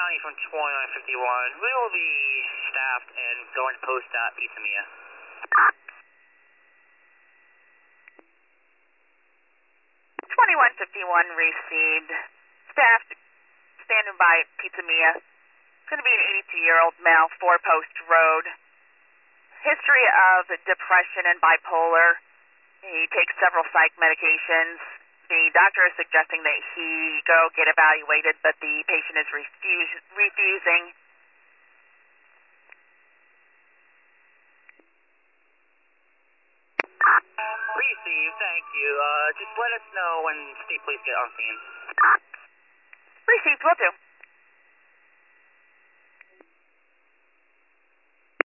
County from 2951. We will be staffed and going to post at Pizza Mia. 2151 received. Staffed, standing by Pizza Mia. It's going to be an 82-year-old male, 4-Post Road. History of depression and bipolar. He takes several psych medications. The doctor is suggesting that he go get evaluated, but the patient is refusing. Received, thank you. Just let us know when state police get on scene. Received, will do.